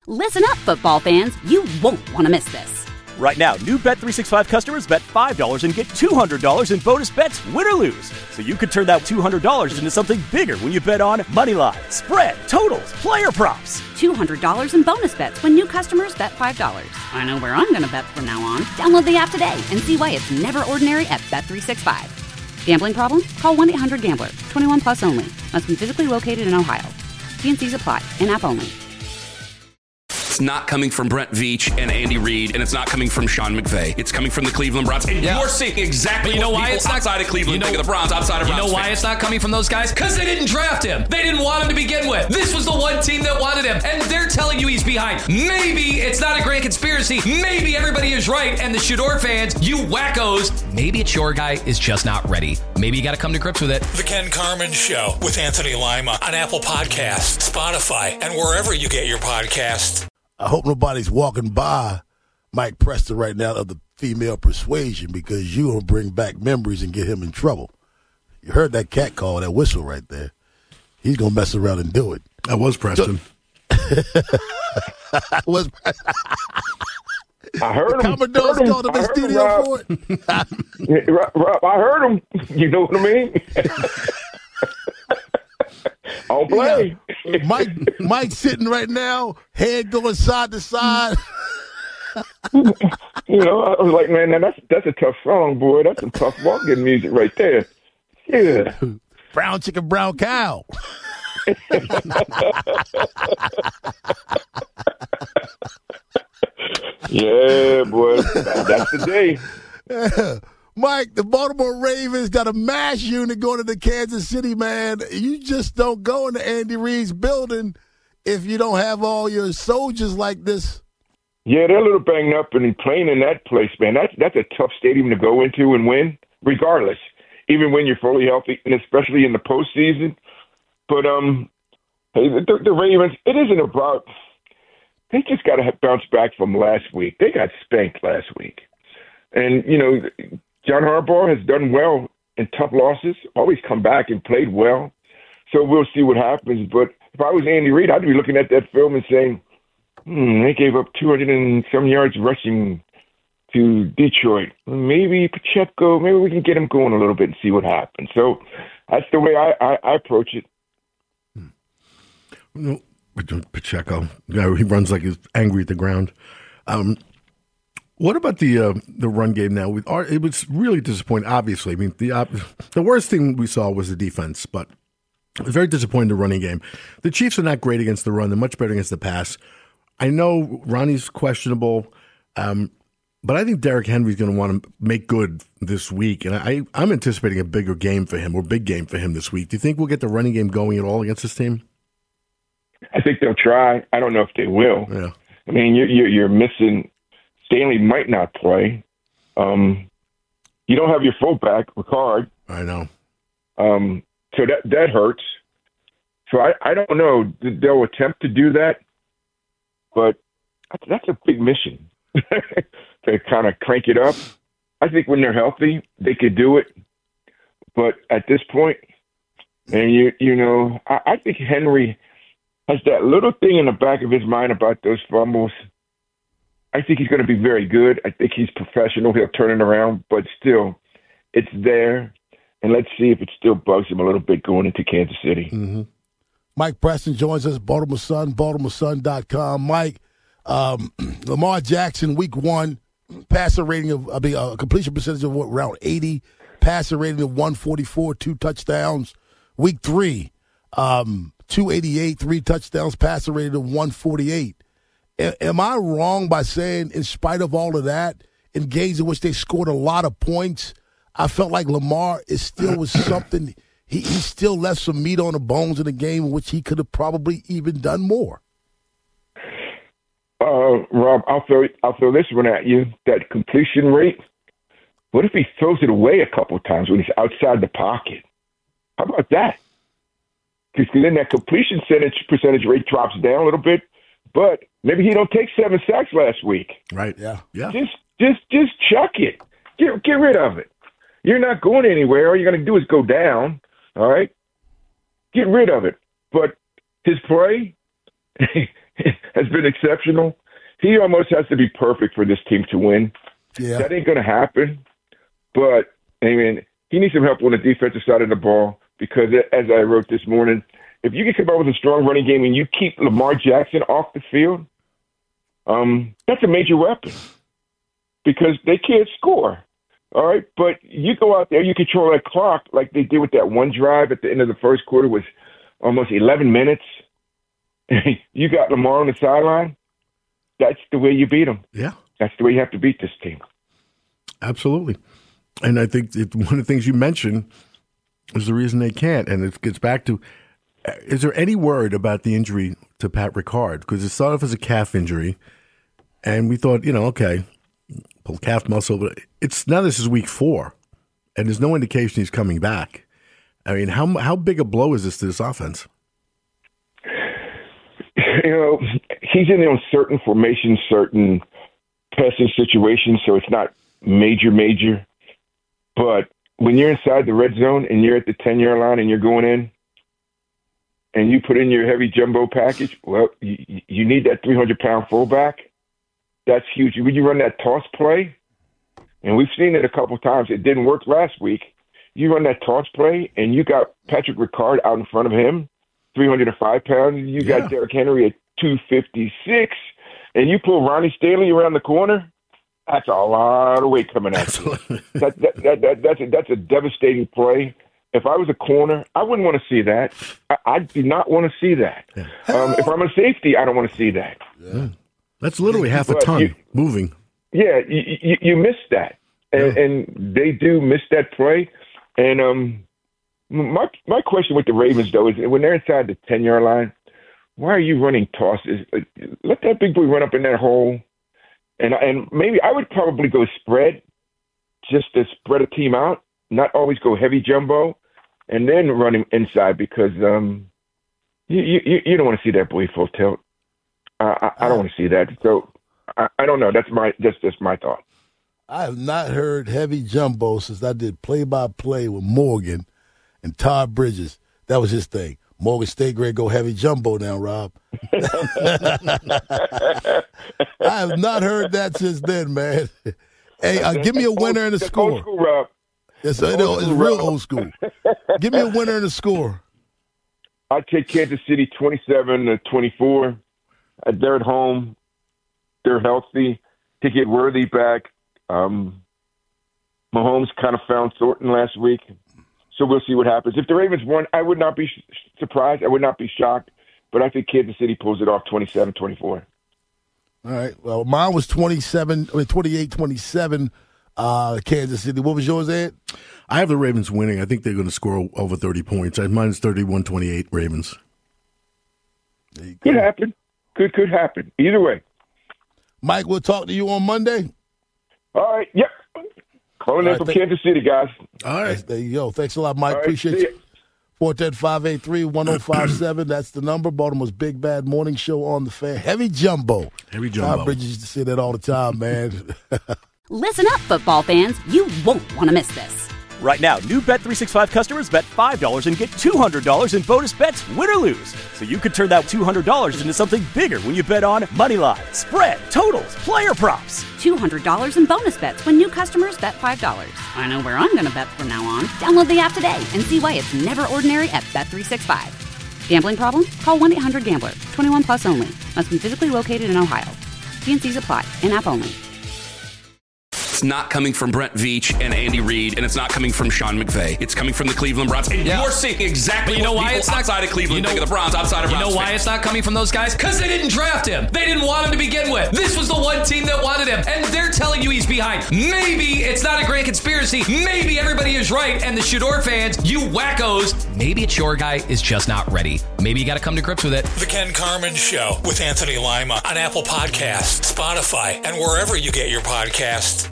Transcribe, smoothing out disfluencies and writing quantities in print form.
Listen up, football fans. You won't want to miss this. Right now, new Bet365 customers bet $5 and get $200 in bonus bets, win or lose. So you could turn that $200 into something bigger when you bet on money line, spread, totals, player props. $200 in bonus bets when new customers bet $5. I know where I'm going to bet from now on. Download the app today and see why it's never ordinary at Bet365. Gambling problem? Call 1-800-GAMBLER. 21 plus only. Must be physically located in Ohio. T&Cs apply. In-app only. It's not coming from Brent Veach and Andy Reid, and it's not coming from Sean McVay. It's coming from the Cleveland Browns. And you're seeing exactly what people outside of Cleveland think of the Browns, outside of Browns. You know why it's not coming from those guys? Because they didn't draft him. They didn't want him to begin with. This was the one team that wanted him, and they're telling you he's behind. Maybe it's not a grand conspiracy. Maybe everybody is right, and the Shador fans, you wackos, maybe it's your guy is just not ready. Maybe you got to come to grips with it. The Ken Carman Show with Anthony Lima on Apple Podcasts, Spotify, and wherever you get your podcasts. I hope nobody's walking by Mike Preston right now of the female persuasion, because you will bring back memories and get him in trouble. You heard that cat call, that whistle right there. He's going to mess around and do it. That was Preston. I heard him. Commodore's called him in the studio for it. Rob, I heard him. You know what I mean? I'll play. Yeah. Mike's sitting right now, head going side to side. You know, I was like, man, that's a tough song, boy. That's some tough walking music right there. Yeah. Brown chicken, brown cow. Yeah, boy. That's the day. Mike, the Baltimore Ravens got a mass unit going to the Kansas City, man. You just don't go into Andy Reid's building if you don't have all your soldiers like this. Yeah, they're a little banged up, and playing in that place, man, that's a tough stadium to go into and win, regardless, even when you're fully healthy, and especially in the postseason. But hey, the Ravens, it isn't about – they just got to bounce back from last week. They got spanked last week. And, you know – John Harbaugh has done well in tough losses, always come back and played well. So we'll see what happens. But if I was Andy Reid, I'd be looking at that film and saying, they gave up 200 and some yards rushing to Detroit. Maybe Pacheco, maybe we can get him going a little bit and see what happens. So that's the way I approach it. Pacheco, he runs like he's angry at the ground. What about the run game now? It was really disappointing, obviously. I mean, the worst thing we saw was the defense, but it was very disappointing, the running game. The Chiefs are not great against the run. They're much better against the pass. I know Ronnie's questionable, but I think Derrick Henry's going to want to make good this week, and I'm anticipating a bigger game for him, or big game for him this week. Do you think we'll get the running game going at all against this team? I think they'll try. I don't know if they will. Yeah. I mean, you're missing – Stanley might not play. You don't have your fullback, Ricard. I know. So that hurts. So I don't know. They'll attempt to do that, but that's a big mission to kind of crank it up. I think when they're healthy, they could do it. But at this point, and you know, I think Henry has that little thing in the back of his mind about those fumbles. I think he's going to be very good. I think he's professional. He'll turn it around, but still, it's there. And let's see if it still bugs him a little bit going into Kansas City. Mm-hmm. Mike Preston joins us, Baltimore Sun, BaltimoreSun.com. Mike, Lamar Jackson, week 1, passer rating of, completion percentage of around 80, passer rating of 144, 2 touchdowns. Week 3, 288, 3 touchdowns, passer rating of 148. Am I wrong by saying, in spite of all of that, in games in which they scored a lot of points, I felt like Lamar is still was something. He still left some meat on the bones in the game in which he could have probably even done more. Rob, I'll throw this one at you. That completion rate. What if he throws it away a couple of times when he's outside the pocket? How about that? Because then that completion percentage rate drops down a little bit. But maybe he don't take 7 sacks last week. Right. Yeah. Just chuck it. Get rid of it. You're not going anywhere. All you're going to do is go down. All right. Get rid of it. But his play, has been exceptional. He almost has to be perfect for this team to win. Yeah. That ain't going to happen. But, I mean, he needs some help on the defensive side of the ball because, as I wrote this morning, if you can come up with a strong running game and you keep Lamar Jackson off the field, that's a major weapon because they can't score. All right, but you go out there, you control that clock like they did with that one drive at the end of the first quarter was almost 11 minutes. You got Lamar on the sideline. That's the way you beat them. Yeah. That's the way you have to beat this team. Absolutely. And I think one of the things you mentioned is the reason they can't. And it gets back to, is there any word about the injury to Pat Ricard? Because it started off as a calf injury, and we thought, okay, pull calf muscle. But now this is week 4, and there's no indication he's coming back. I mean, how big a blow is this to this offense? He's in on certain formations, certain passing situations, so it's not major. But when you're inside the red zone and you're at the 10-yard line and you're going in and you put in your heavy jumbo package, well, you need that 300-pound fullback. That's huge. When you run that toss play, and we've seen it a couple of times, it didn't work last week. You run that toss play and you got Patrick Ricard out in front of him, 305 pounds. You got Derrick Henry at 256, and you pull Ronnie Stanley around the corner. That's a lot of weight coming at you. That's a devastating play. If I was a corner, I wouldn't want to see that. I do not want to see that. Yeah. If I'm a safety, I don't want to see that. Yeah. That's literally half a ton moving. Yeah, you missed that, and they do miss that play. And my question with the Ravens, though, is when they're inside the 10-yard line, why are you running tosses? Let that big boy run up in that hole. And maybe I would probably go spread just to spread a team out, not always go heavy jumbo, and then run him inside because you don't want to see that boy full tilt. I don't want to see that. So I don't know. That's just my thought. I have not heard heavy jumbo since I did play-by-play with Morgan and Todd Bridges. That was his thing. Morgan State grade go heavy jumbo now, Rob. I have not heard that since then, man. Hey, give me a winner and a score. Old school, Rob. It's real old school. Give me a winner and a score. I'd take Kansas City 27-24. They're at home. They're healthy. To get Worthy back. Mahomes kind of found Thornton last week. So we'll see what happens. If the Ravens won, I would not be surprised. I would not be shocked. But I think Kansas City pulls it off 27-24. All right. Well, mine was 28-27, Kansas City. What was yours, Ed? I have the Ravens winning. I think they're going to score over 30 points. Mine is 31-28 Ravens. Could happen. Could happen. Either way. Mike, we'll talk to you on Monday. All right. Yep. Calling in from Kansas City, guys. All right. There you go. Thanks a lot, Mike. Right, appreciate you. 410-583-1057. That's the number. Baltimore's Big Bad Morning Show on the Fan. Heavy jumbo. Heavy jumbo. Todd Bridges used to say that all the time, man. Listen up, football fans. You won't want to miss this. Right now, new Bet365 customers bet $5 and get $200 in bonus bets, win or lose. So you could turn that $200 into something bigger when you bet on moneyline, spread, totals, player props. $200 in bonus bets when new customers bet $5. I know where I'm going to bet from now on. Download the app today and see why it's never ordinary at Bet365. Gambling problem? Call 1-800-GAMBLER. 21 plus only. Must be physically located in Ohio. T&Cs apply. In-app only. It's not coming from Brent Veach and Andy Reid, and it's not coming from Sean McVay. It's coming from the Cleveland Browns. And you're seeing exactly what people outside of Cleveland think of the Browns, outside of Browns. You know why it's not coming from those guys? Because they didn't draft him. They didn't want him to begin with. This was the one team that wanted him, and they're telling you he's behind. Maybe it's not a grand conspiracy. Maybe everybody is right, and the Shador fans, you wackos, maybe it's your guy is just not ready. Maybe you got to come to grips with it. The Ken Carman Show with Anthony Lima on Apple Podcasts, Spotify, and wherever you get your podcasts.